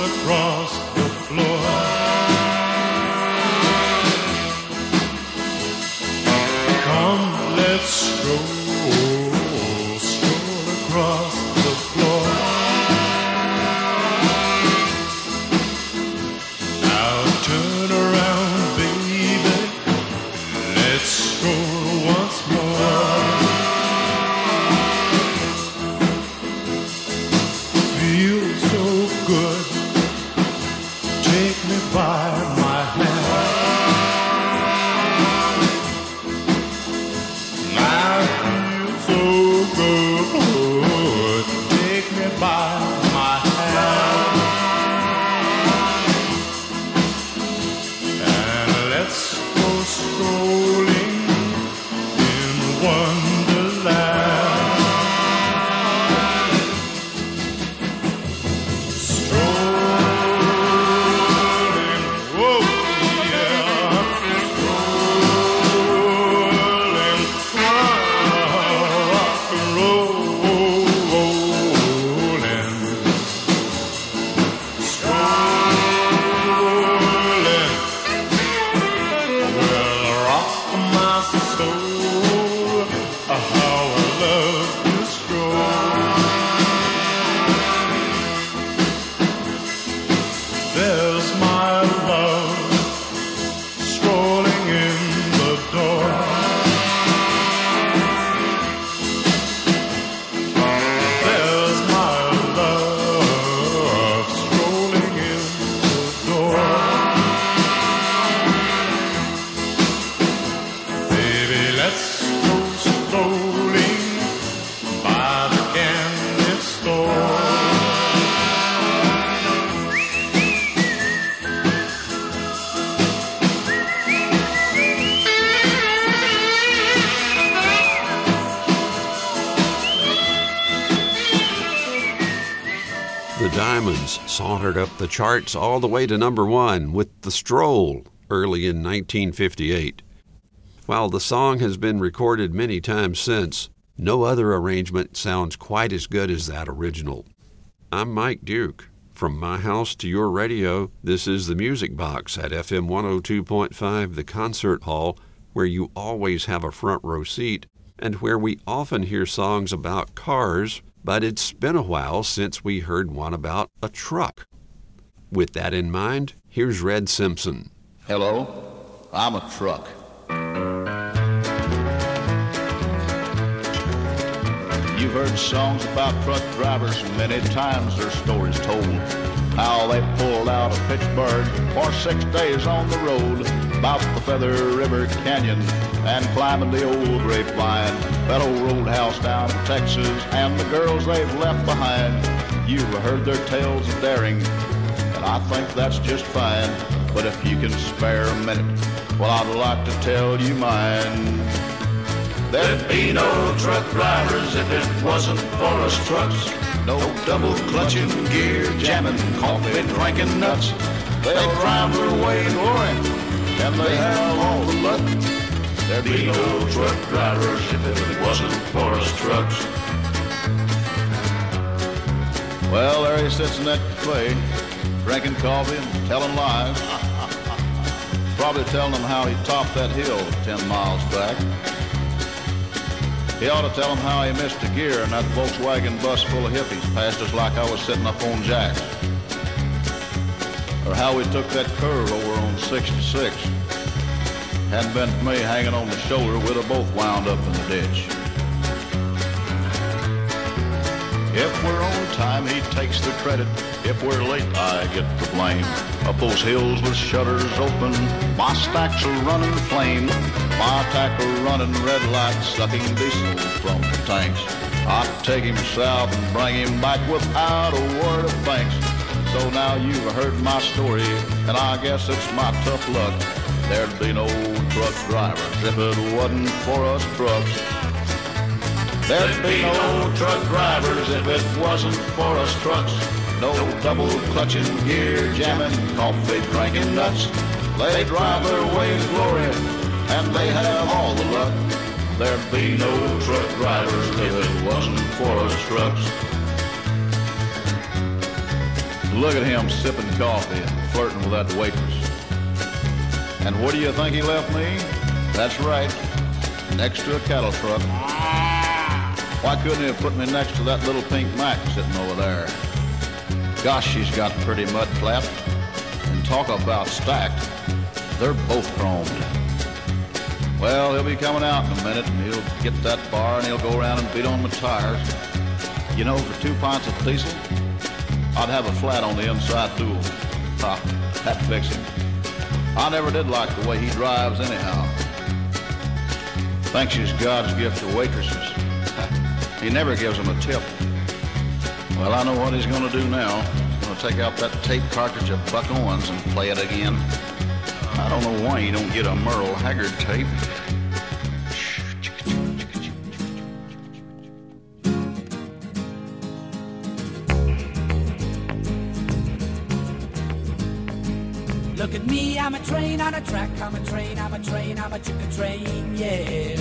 across the floor. Come, let's stroll across the floor. Now turn around, baby, let's stroll once more. Feels so good, take me by my hand. Good, take me by my hand, and let's go strolling in Wonderland. Strolling, whoa, yeah, strolling, rock and roll. There's my love strolling in the door. There's my love strolling in the door. Baby, let's go strolling by the candy store. The Diamonds sauntered up the charts all the way to number 1 with The Stroll early in 1958. While the song has been recorded many times since, no other arrangement sounds quite as good as that original. I'm Mike Duke. From my house to your radio, this is the Music Box at FM 102.5, the Concert Hall, where you always have a front row seat, and where we often hear songs about cars, but it's been a while since we heard one about a truck. With that in mind, here's Red Simpson. Hello, I'm a truck. You've heard songs about truck drivers, many times their stories told. How they pulled out of Pittsburgh for 6 days on the road, about the Feather River Canyon and climbing the old grapevine, that old roadhouse down in Texas, and the girls they've left behind. You've heard their tales of daring, and I think that's just fine. But if you can spare a minute, well, I'd like to tell you mine. There'd be no truck drivers if it wasn't for us trucks. No double clutching, gear jamming, coffee drinking nuts. They'll drive their way in glory, and they have all the luck. There'd be no truck drivers if it wasn't for us trucks. Well, there he sits in that cafe, drinking coffee and telling lies. Probably telling them how he topped that hill 10 miles back. He ought to tell them how he missed a gear and that Volkswagen bus full of hippies passed us like I was sitting up on jacks. Or how we took that curve over on 66. Hadn't been for me hanging on the shoulder, we'd have both wound up in the ditch. If we're on time, he takes the credit. If we're late, I get the blame. Up those hills with shutters open, my stacks are running flame. My tackle running red lights, sucking diesel from the tanks. I'd take him south and bring him back without a word of thanks. So now you've heard my story, and I guess it's my tough luck. There'd be no truck drivers if it wasn't for us trucks. There'd be no truck drivers if it wasn't for us trucks. No double clutching, gear jamming, coffee drinking nuts. They drive their way to glory, and they have all the luck. There'd be no truck drivers if it wasn't for us trucks. Look at him sipping coffee and flirting with that waitress. And where do you think he left me? That's right, next to a cattle truck. Why couldn't he have put me next to that little pink Mac sitting over there? Gosh, she's got pretty mud flat. And talk about stacked, they're both chromed. Well, he'll be coming out in a minute, and he'll get that bar, and he'll go around and beat on my tires. You know, for 2 pints of diesel, I'd have a flat on the inside dual. Ha, that'd fix him. I never did like the way he drives anyhow. Thinks he's God's gift to waitresses. He never gives them a tip. Well, I know what he's going to do now. He's going to take out that tape cartridge of Buck Owens and play it again. I don't know why you don't get a Merle Haggard tape. Look at me, I'm a train on a track, I'm a train, I'm a train, I'm a chicken train, yeah.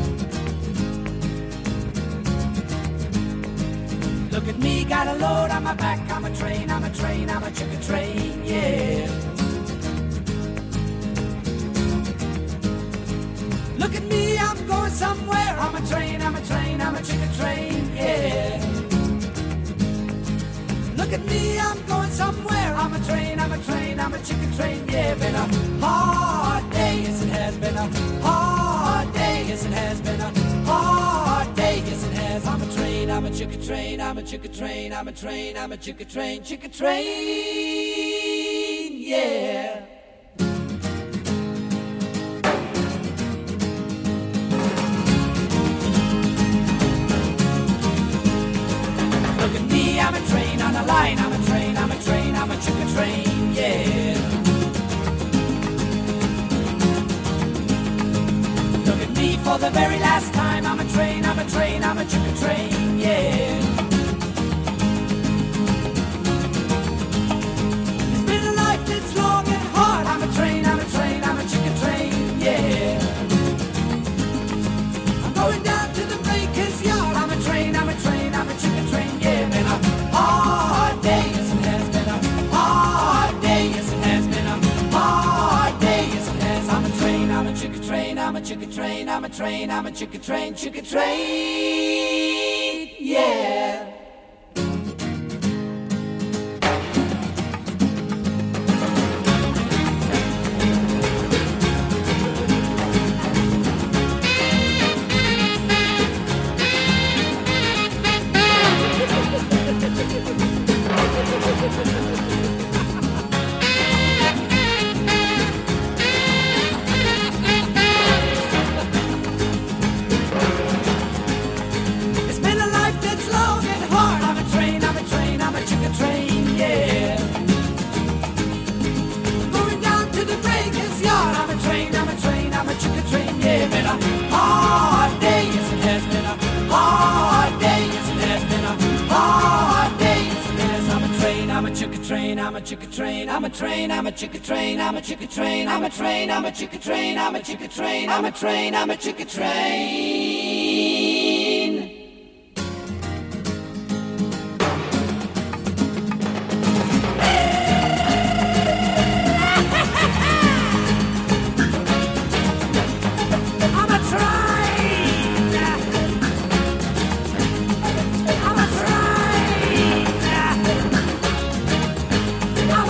Look at me, got a load on my back, I'm a train, I'm a train, I'm a chicken train, yeah. Look at me, I'm going somewhere, I'm a train, I'm a train, I'm a chicken train, yeah. Look at me, I'm going somewhere, I'm a train, I'm a train, I'm a chicken train, yeah. Been a hard day, yes it has been a hard day, yes it has been a hard day, yes it has. I'm a train, I'm a chicken train, I'm a chicken train, I'm a train, I'm a chicken train, yeah. Look at me, I'm a train on a line, I'm a train, I'm a train, I'm a chicken train, yeah. Look at me for the very last time, I'm a train, I'm a train, I'm a chicken train, yeah. It's been a life that's long and hard, I'm a train, I'm a train, I'm a chicken train, yeah. I'm going down to the baker's yard, I'm a train, I'm a train, I'm a chicken train, yeah. Been a hard day, yes it has been a hard day, yes it has been a hard day, yes it has. I'm a train, I'm a chicken train, I'm a chicken train, I'm a train, I'm a chicken train, yeah. It's been a life that's long and hard. I'm a train, I'm a train, I'm a chicken train, yeah. Going down to the breaker's yard. I'm a train, I'm a train, I'm a chicken train, yeah. Been a hard day, yes it has been a hard day, yes it has been a hard day, yes it has. I'm a train, I'm a chicken train, I'm a chicken train, I'm a train, I'm a chicken train, I'm a chicken train, I'm a train, I'm a chicken train, I'm a chicken train, I'm a train, I'm a chicken train. I'm a train. I'm a train. I'm a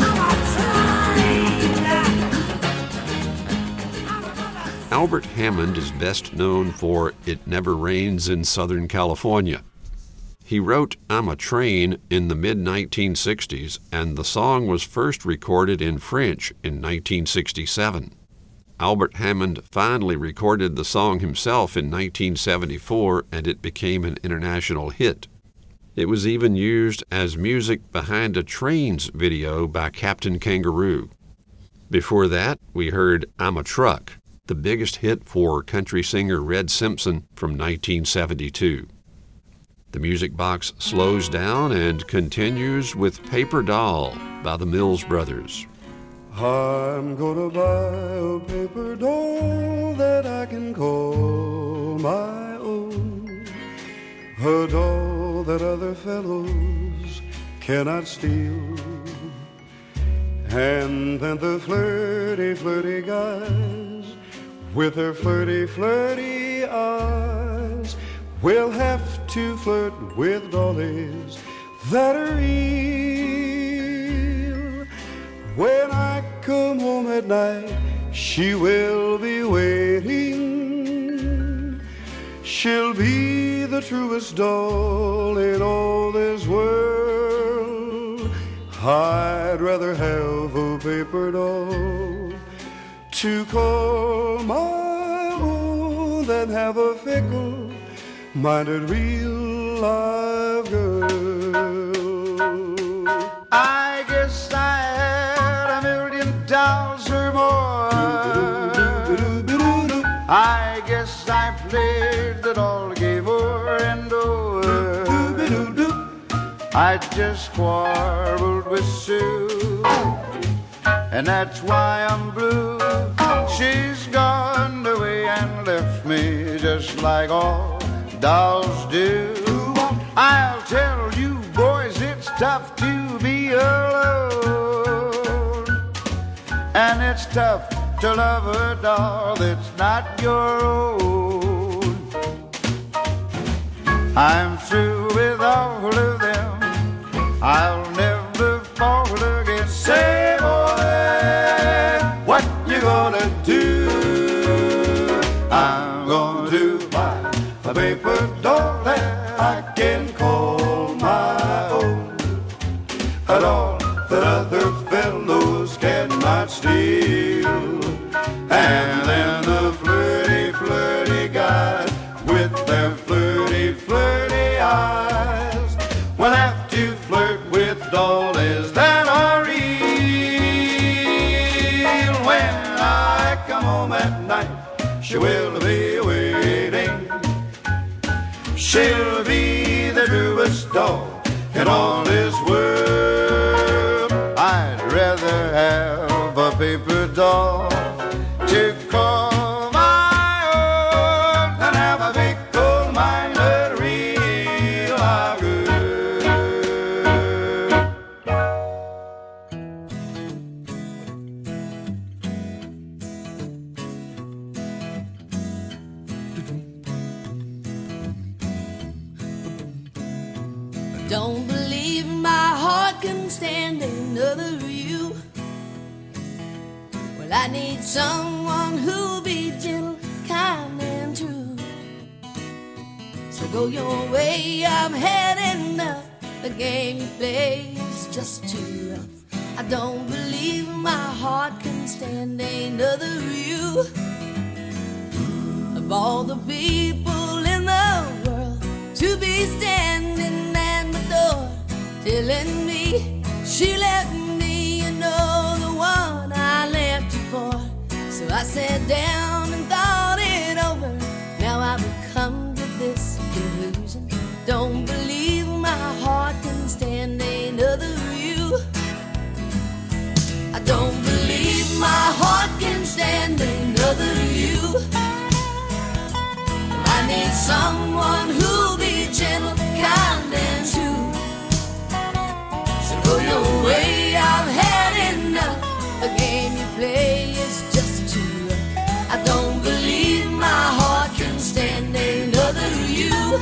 train. Albert Hammond is best known for It Never Rains in Southern California. He wrote I'm a Train in the mid-1960s, and the song was first recorded in French in 1967. Albert Hammond finally recorded the song himself in 1974, and it became an international hit. It was even used as music behind a Trains video by Captain Kangaroo. Before that, we heard I'm a Truck, the biggest hit for country singer Red Simpson from 1972. The music box slows down and continues with Paper Doll by the Mills Brothers. I'm gonna buy a paper doll that I can call my own, a doll that other fellows cannot steal. And then the flirty, flirty guys with their flirty, flirty eyes will have to flirt with dollies that are real. When I come home at night, she will be waiting. She'll be the truest doll in all this world. I'd rather have a paper doll to call my own than have a fickle-minded real live girl. I guess I had $1 million or more. I guess I played the doll game over and over. I just quarreled with Sue, and that's why I'm blue. She's gone away and left me just like all dolls do. I'll tell you boys, it's tough to be alone, and it's tough to love a doll that's not your own. I'm through with all of them. I'll never fall again. Say, boy, what you gonna do? I'm gonna do buy a paper doll that I can call my own, a doll that other fellows cannot steal. And then the flirty, flirty guys with their flirty, flirty eyes will have to flirt with dollies that are real. When I come home at night, she will be waiting. She'll be the truest doll in all this world. I'd rather have a paper doll to call my own than have a fickle-minded real live Don't believe my heart can stand another you. Well, I need someone who'll be gentle, kind, and true. So go your way, I've had enough. The game you play is just too rough. I don't believe my heart can stand another you. Of all the people in the world to be standing at my door, telling me she left me, you know, the one I left you for. So I sat down and thought it over. Now I've come to this conclusion. Don't believe my heart can stand another you. I don't believe my heart can stand another you. I need someone who'll be gentle, kind, and true. So go your way, I've had enough. The game you play is just too rough. I don't believe my heart can stand another you.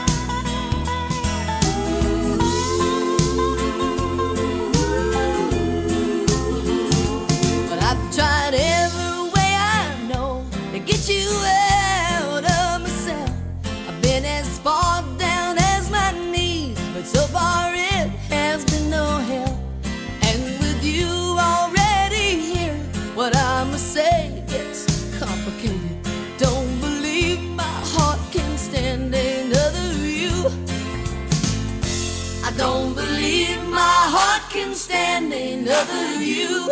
But I've tried every way I know to get you out of myself. I've been as far down as my knees, but so far it has been no help. And with you already here, what I'ma say gets complicated. Don't believe my heart can stand another you. I don't believe my heart can stand another you.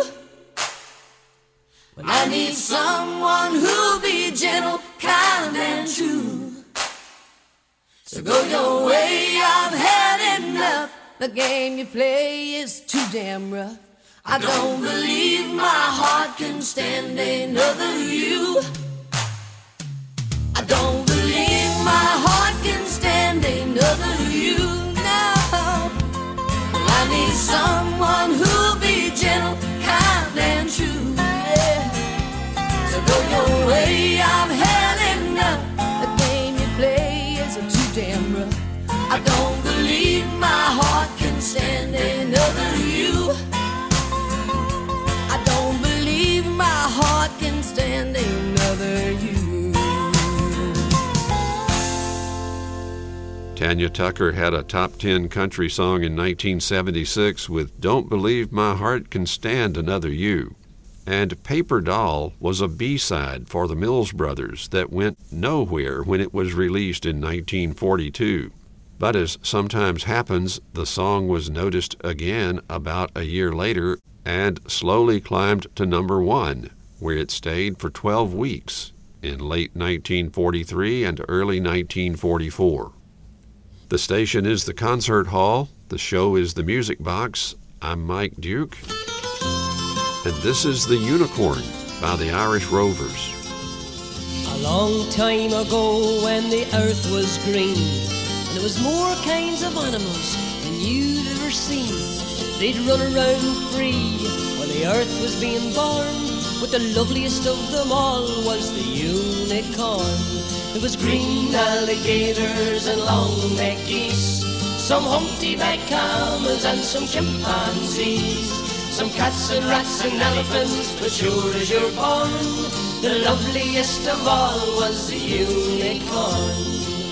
When I need someone who'll be gentle, kind, and true. So go your way, I've had enough. The game you play is too damn rough. I don't believe my heart can stand another you. I don't believe my heart can stand another you. No, well, I need someone who'll be gentle, kind, and true. Yeah. So go your way, I'm had enough. The game you play is too damn rough. I don't believe my heart can stand another you. I don't believe my heart can stand another you. Tanya Tucker had a top 10 country song in 1976 with Don't Believe My Heart Can Stand Another You. And Paper Doll was a B-side for the Mills Brothers that went nowhere when it was released in 1942. But as sometimes happens, the song was noticed again about a year later and slowly climbed to number 1, where it stayed for 12 weeks in late 1943 and early 1944. The station is the Concert Hall. The show is the Music Box. I'm Mike Duke. And this is The Unicorn by the Irish Rovers. A long time ago when the earth was green and there was more kinds of animals than you'd ever seen, they'd run around free while the earth was being born. But the loveliest of them all was the unicorn. There was green alligators and long-necked geese, some humpty-backed camels and some chimpanzees, some cats and rats and elephants, but sure as you're born, the loveliest of all was the unicorn.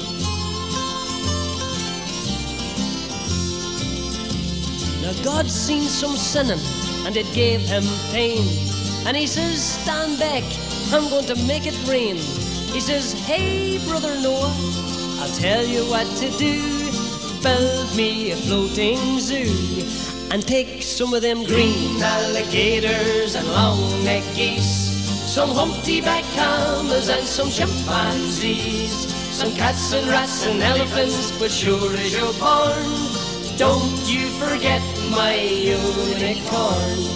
Now God seen some sinning and it gave him pain, and he says, stand back, I'm going to make it rain. He says, hey brother Noah, I'll tell you what to do. Build me a floating zoo and take some of them green alligators and long-necked geese, some humpty-backed camels and some chimpanzees, some cats and rats and elephants, but sure as you're born, don't you forget my unicorn.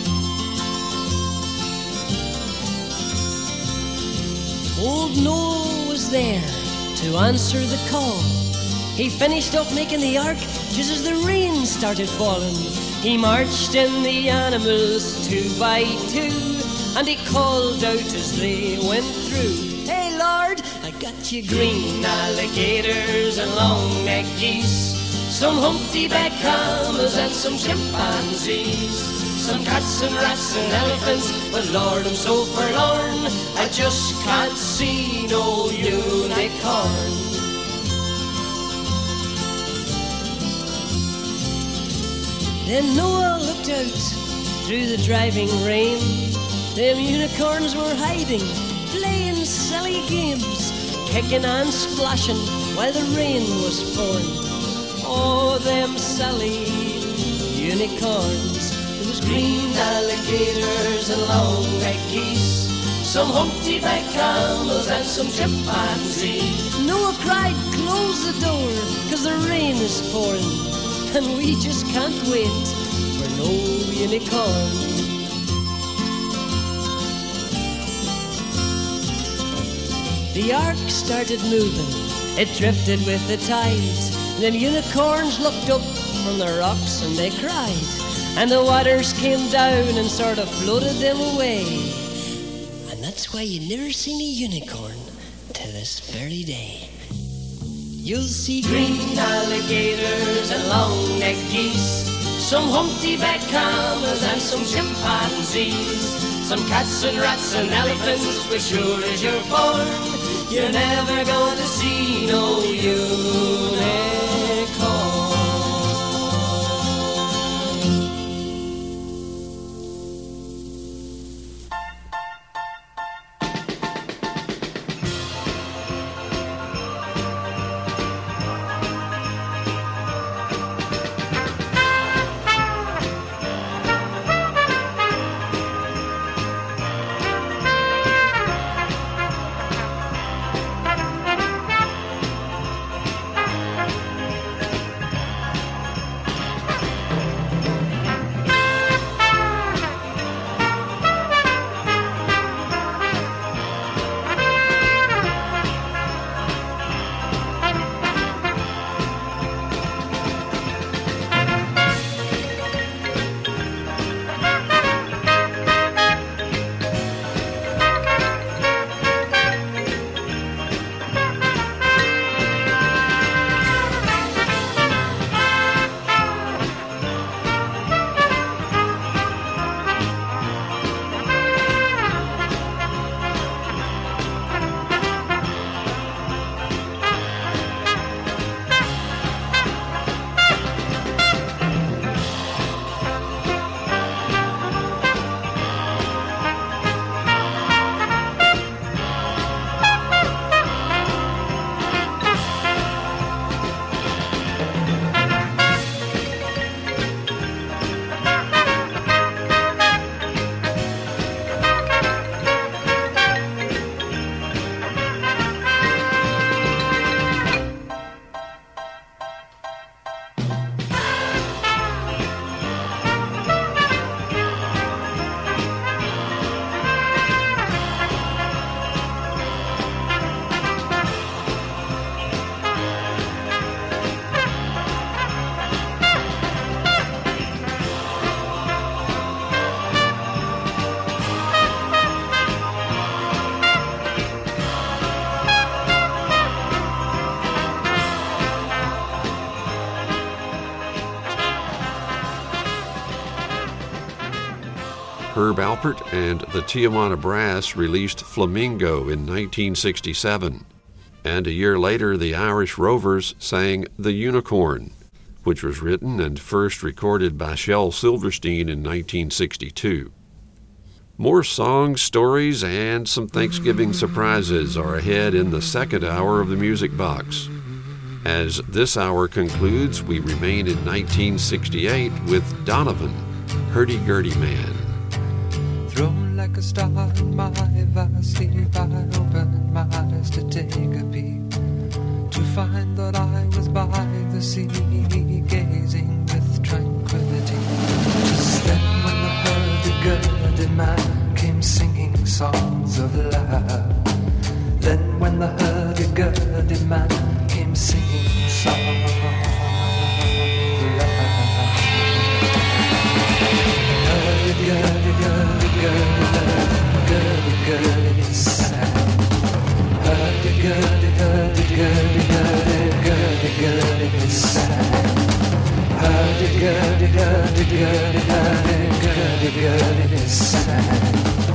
Old Noah was there to answer the call. He finished up making the ark just as the rain started falling. He marched in the animals 2 by 2, and he called out as they went through, hey Lord, I got you green alligators and long-necked geese, some humpty-backed camels and some chimpanzees, some cats and rats and elephants, but Lord, I'm so forlorn, I just can't see no unicorn. Then Noah looked out through the driving rain. Them unicorns were hiding, playing silly games, kicking and splashing while the rain was pouring. Oh, them silly unicorns. There was green alligators and long-necked geese, some humpty-backed camels and some chimpanzees. Noah cried, close the door, 'cause the rain is pouring, and we just can't wait for no unicorn. The ark started moving, it drifted with the tide. Them unicorns looked up from the rocks and they cried, and the waters came down and sort of floated them away. And that's why you never seen a unicorn to this very day. You'll see green alligators and long-necked geese, some humpty-backed camels and some chimpanzees, some cats and rats and elephants, but sure as you're born, you're never going to see no unicorn. Herb Alpert and the Tijuana Brass released Flamingo in 1967. And a year later, the Irish Rovers sang The Unicorn, which was written and first recorded by Shel Silverstein in 1962. More songs, stories, and some Thanksgiving surprises are ahead in the second hour of the Music Box. As this hour concludes, we remain in 1968 with Donovan, Hurdy-Gurdy Man. Thrown like a star in my vast sleep, I opened my eyes to take a peep, to find that I was by the sea, gazing with tranquility. Just then when the hurdy-gurdy man came singing songs of love, then when the hurdy-gurdy man came singing songs of love. Hurdy-gurdy, hurdy-gurdy, sad. Hurdy-gurdy, hurdy-gurdy, hurdy-gurdy, sad. Hurdy-gurdy, hurdy-gurdy, hurdy-gurdy, sad.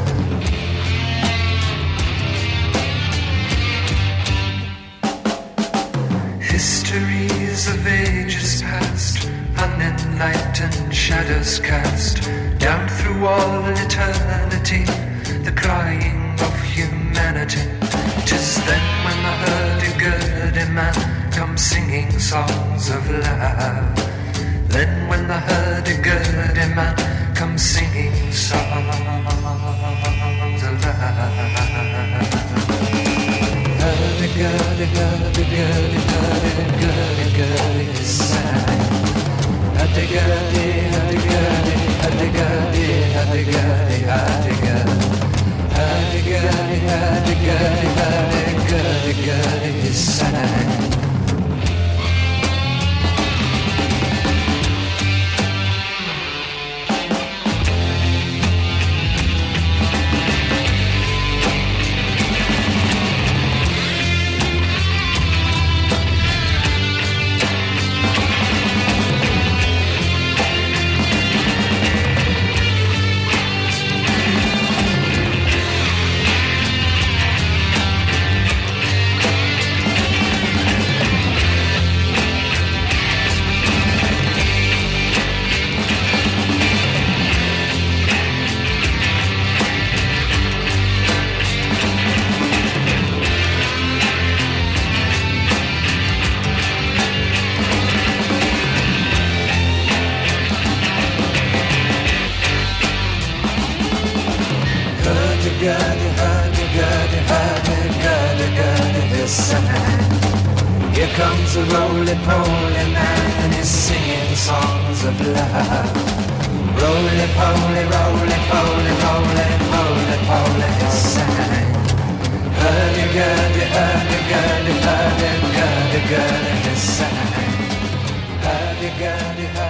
Histories of ages past, unenlightened shadows cast down through all eternity, the crying of humanity. 'Tis then when the hurdy-gurdy man comes singing songs of love. Then when the hurdy-gurdy man comes singing songs of love. Hurdy-gurdy, hurdy-gurdy, hurdy-gurdy, sad. Hurdy-gurdy, hurdy-gurdy, hurdy-gurdy, hurdy-gurdy, hurdy-gurdy. Hurdy-gurdy, hurdy-gurdy, hurdy-gurdy, sad. Here comes a roly-poly man and he's singing songs of love. Roly-poly, roly-poly, roly-poly, poly, he sang. Hurdy-gurdy, hurdy-gurdy, hurdy-gurdy, he sang. Hurdy-gurdy,